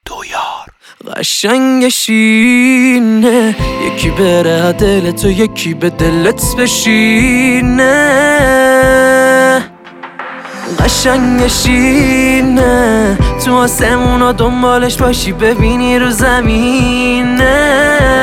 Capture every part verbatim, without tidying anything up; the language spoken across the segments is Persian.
دویار. قشنگ شینه یکی بره دل تو یکی به دلت بشینه. قشنگ شینه تو آسمونا دنبالش باشی ببینی رو زمینه.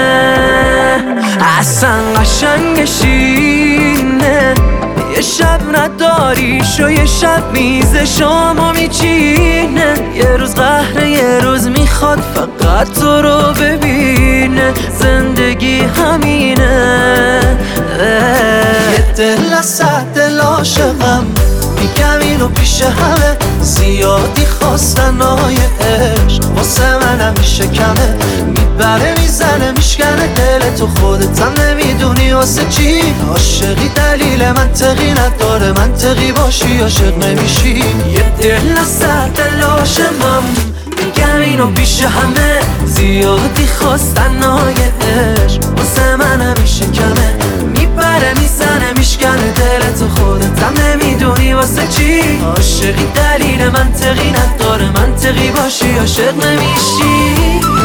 اصلا قشنگ شینه یه شب نداریش و یه شب میز شامو میچینه. یه روز قهره یه روز میخواد فقط تو رو ببینه. زندگی همینه. یه دل از صد دل عاشقم میگم اینو پیش همه. زیادی خواستن های عشق واسه منم میشه کمه. میبره میزنه میشکنه دل تو خودتم نمیدونی واسه چی عاشقی. دلیل منطقی نداره منطقی باشی عاشق نمیشی. یه دل از صد دل عاشقم میگم اینو پیش همه. زیادی خواستن های عشق واسه منم میشه کمه. میبره میزنه میشکنه دل تو خودتم نمیدونی واسه چی عاشقی. دلیل منطقی نداره منطقی باشی عاشق نمیشی.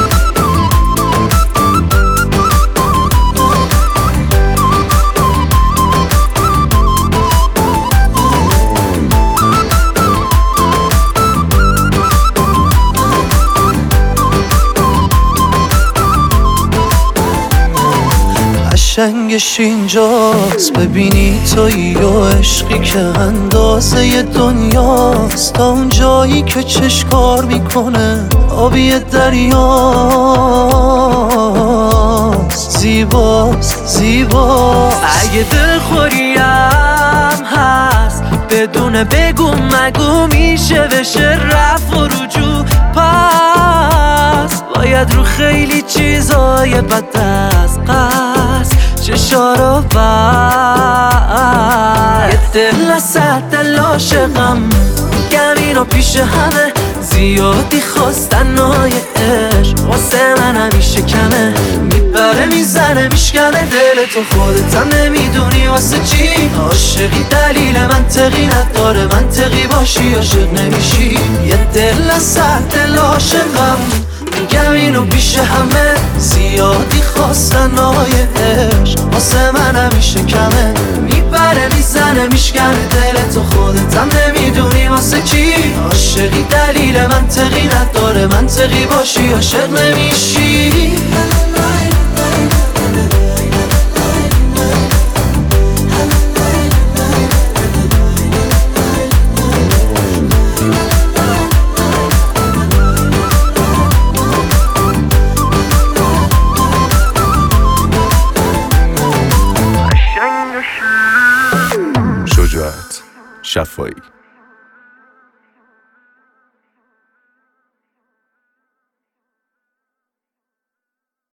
قشنگش اینجاست ببینی تویی و عشقی که اندازه دنیاست. تا اون جایی که چشکار میکنه آبی دریاست. زیباست زیباست. اگه دلخوریم هست بدون بگو مگو میشه بشه رفت و رجوع. پس باید رو خیلی چیزای بد از قصد چشارو بست. یه دل از صد دل عاشقم میگم اینو پیش همه. زیادی خواستن های عشق واسه من همیشه کمه. میبره میزنه میشکنه دل تو خودتم نمیدونی واسه چی عاشقی. دلیل منطقی نداره منطقی باشی عاشق نمیشی. یه دل از صد دل عاشقم میگم اینو پیش همه. زیادی خواستن های عشق واسه من همیشه کمه. میبره میزنه میشکنه دل تو خودتم نمیدونی واسه چی عاشقی. دلیل منطقی نداره منطقی باشی عاشق نمیشی. شجاعت شفایی.